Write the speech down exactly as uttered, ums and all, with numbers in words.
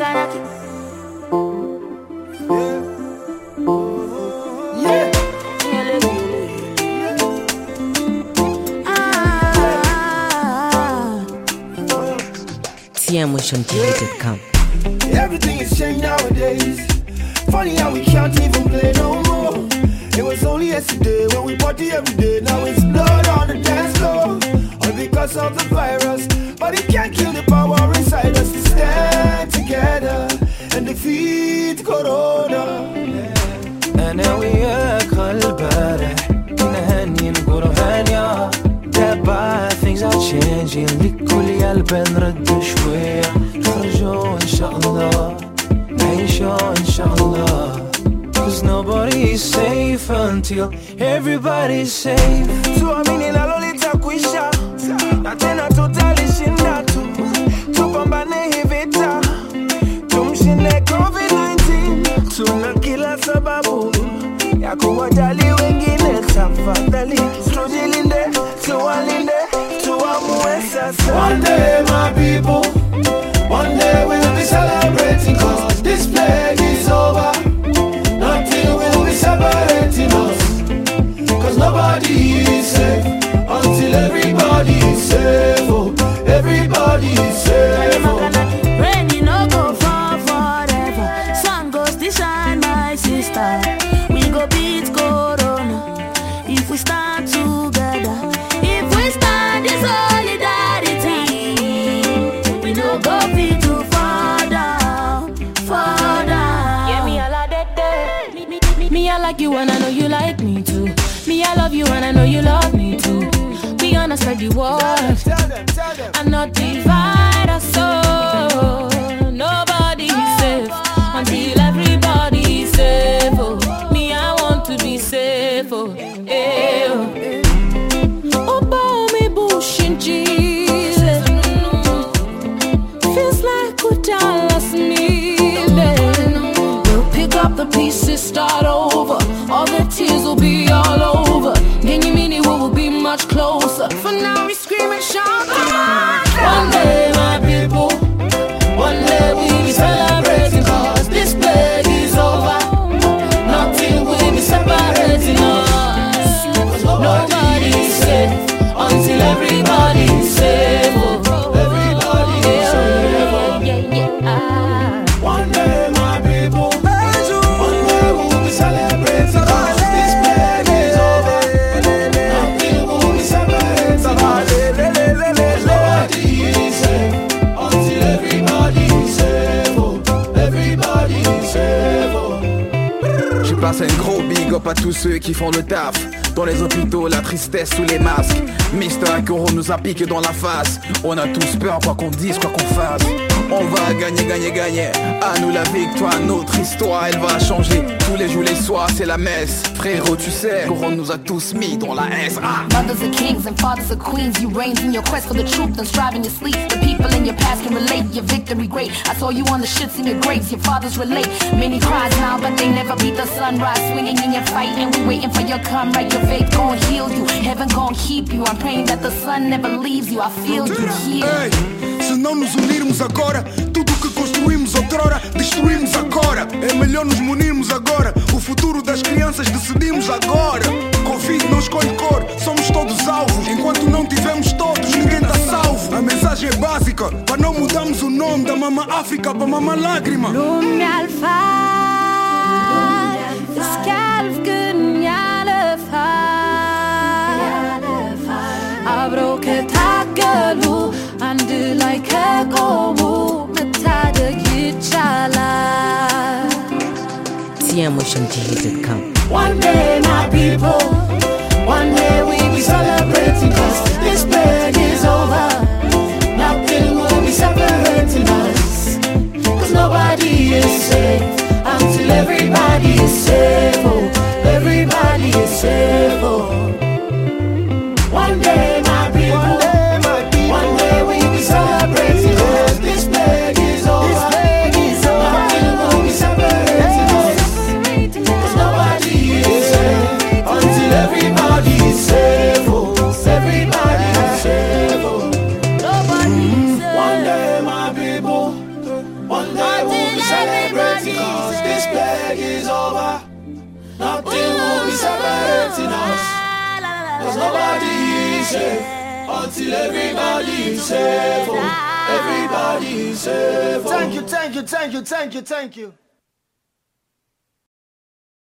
T M Ocean T V dot com. Everything is changed nowadays. Funny how we can't even play no more. It was only yesterday when we party every day. Now it's blood on the dance floor. All because of the virus. But it can't kill the power inside us to stand together and defeat Corona. أنا وياك البارح نهني نقول هانيا. Thereby things are changing. لكل قلب نرد شوية. نخرجوا إن شاء الله. نعيشوا إن شاء الله. Cause nobody is safe until everybody's safe. Tuamini la lolita kuisha. Na tena tutalishinda tu. Tupambane hii vita. Tumshinde covid nineteen. Tuna kila sababu ya kuwajali wengine. Tafadhali tujilinde, tuwalinde, tuamue sasa. One day my people, one day we'll be celebrating. Cause this plague is over. Nothing will be separating us. Cause nobody is safe until everybody is safe. Oh, everybody is safe. Oh. Rain you no go fall forever. Sun goes to shine, my sister. We go beat Corona if we stand together. If we stand in solidarity, we no go fit to fall down, fall down. Yeah, me I like that day. Me, me, me, me I like you and I know you like me too. Me I love you and I know you love me too. We gonna spread the word and not divide us so. Nobody is safe until everybody is safe. Oh, me I want to be safe. Oh, eh, oh. Oh, bow me bush in Jesus. Feels like we Dallas needed. We'll pick up the pieces, start over. All the tears will be all over. Then you mean it will be much closer. For now we scream and shout. One day my people, one day we'll be celebrating. Cause this plague is over. Nothing will be separating us. Cause nobody is safe until everybody is safe. Oh, everybody is safe. Oh. Yeah, yeah. One day my people, one day we'll be celebrating. Cause this plague is over. Nothing will be separating us. Cause nobody is safe until everybody is safe. Oh, everybody is safe. Oh. J'ai passé un gros big up à tous ceux qui font le taf. Dans les hôpitaux, la tristesse sous les masques. Mister Akoro nous a piqué dans la face. On a tous peur, quoi qu'on dise, quoi qu'on fasse. On va gagner, gagner, gagner. À nous la victoire, notre histoire, elle va changer. Tous les jours, les soirs, c'est la messe. Frérot, tu sais, Akoro nous a tous mis dans la S. Ah. Mothers are kings and fathers are queens. You reign in your quest for the truth and strive in your sleep. The people in your past can relate, your victory great. I saw you on the shits in your graves, your fathers relate. Many cries now, but they never beat the sunrise. Swinging in your fight and we waiting for your come right. Your faith gon' heal you, heaven gon' keep you. I'm praying that the sun never leaves you. I feel you here. Ei, se não nos unirmos agora, tudo que construímos outrora, destruímos agora. É melhor nos munirmos agora. O futuro das crianças decidimos agora. Covid não escolhe cor, somos todos alvos. Enquanto não tivermos todos, ninguém tá salvo. A mensagem é básica, para não mudarmos o nome da Mama África para Mama Lágrima. Lugn i alla fall, det skal kunna i alla fall. Abroket hagelu, andu like a gomu, metada gichala. T M Ocean T V dot com. One day my people, one day we'll be celebrating. Cause this plague is over. Nothing will be separating us. Cause nobody is safe until everybody is safe. Oh, everybody is safe. Oh. One day my people, one day, my people, one day we'll be celebrating. Cause this plague is over. This plague is over. Nothing will be separating us. Cause nobody is safe until everybody is safe. Oh, everybody. safe. Until everybody is safe. Oh, everybody is safe. Oh. Thank you, thank you, thank you, thank you, thank you.